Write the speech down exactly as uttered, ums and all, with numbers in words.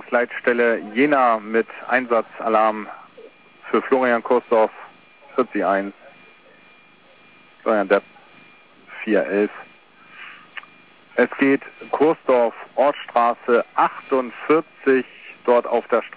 Einsatzleitstelle Jena mit Einsatzalarm für Florian Kursdorf vierzig eins. Florian Depp vier elf. Es geht Kursdorf, Ortsstraße achtundvierzig, dort auf der Straße.